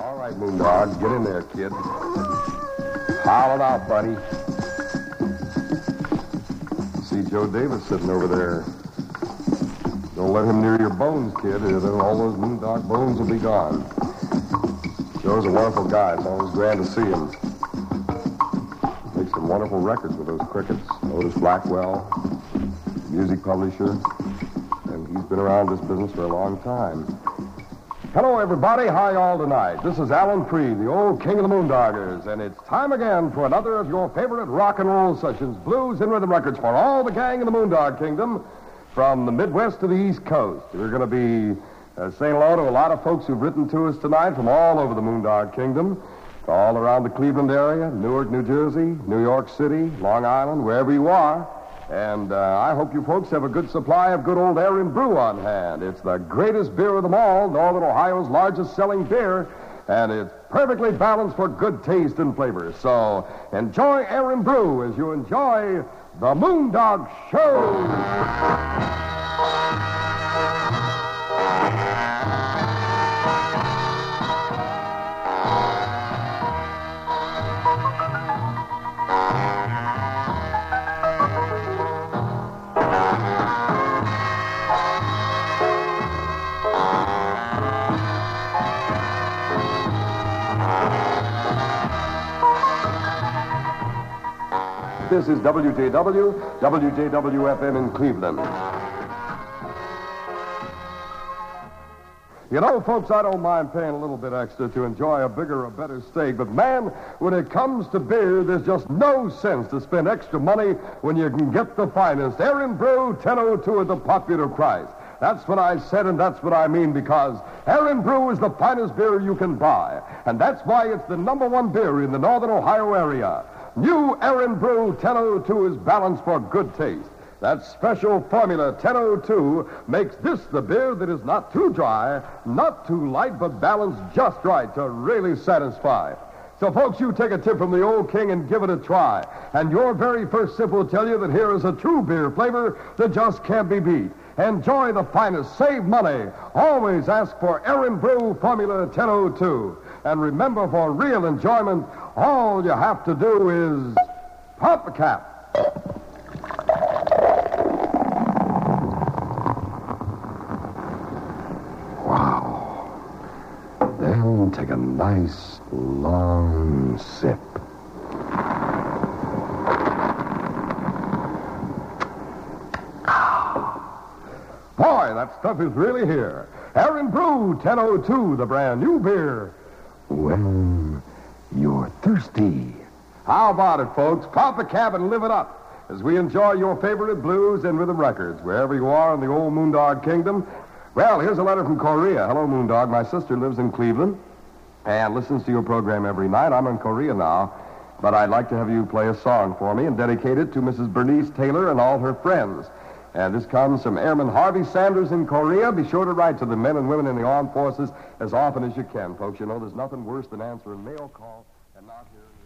All right, Moondog, get in there, kid. Howl it out, buddy. See Joe Davis sitting over there. Don't let him near your bones, kid, or then all those Moondog bones will be gone. Joe's a wonderful guy. It's always grand to see him. Makes some wonderful records with those crickets. Otis Blackwell, music publisher, and he's been around this business for a long time. Hello, everybody. How y'all tonight? This is Alan Freed, the old king of the Moondoggers, and it's time again for another of your favorite rock and roll sessions, blues and rhythm records for all the gang in the Moondog Kingdom, from the Midwest to the East Coast. We're going to be saying hello to a lot of folks who've written to us tonight from all over the Moondog Kingdom, all around the Cleveland area, Newark, New Jersey, New York City, Long Island, wherever you are. And I hope you folks have a good supply of good old Erin Brew on hand. It's the greatest beer of them all, Northern Ohio's largest selling beer, and it's perfectly balanced for good taste and flavor. So enjoy Erin Brew as you enjoy the Moondog Show. This is WJW, WJW-FM in Cleveland. You know, folks, I don't mind paying a little bit extra to enjoy a bigger or better steak, but man, when it comes to beer, there's just no sense to spend extra money when you can get the finest Erin Brew 1002 at the popular price. That's what I said, and that's what I mean, because Erin Brew is the finest beer you can buy, and that's why it's the #1 beer in the Northern Ohio area. New Erin Brew 1002 is balanced for good taste. That special formula 1002 makes this the beer that is not too dry, not too light, but balanced just right to really satisfy. So, folks, you take a tip from the old king and give it a try. And your very first sip will tell you that here is a true beer flavor that just can't be beat. Enjoy the finest. Save money. Always ask for Erin Brew Formula 1002. And remember, for real enjoyment, all you have to do is pop the cap. Wow. Then take a nice, long sip. Boy, that stuff is really here. Erin Brew 1002, the brand new beer. When you're thirsty. How about it, folks? Pop a cap and live it up as we enjoy your favorite blues and rhythm records wherever you are in the old Moondog Kingdom. Well, here's a letter from Korea. Hello, Moondog. My sister lives in Cleveland and listens to your program every night. I'm in Korea now, but I'd like to have you play a song for me and dedicate it to Mrs. Bernice Taylor and all her friends. And this comes from Airman Harvey Sanders in Korea. Be sure to write to the men and women in the armed forces as often as you can, folks. You know, there's nothing worse than answering mail call and not hearing...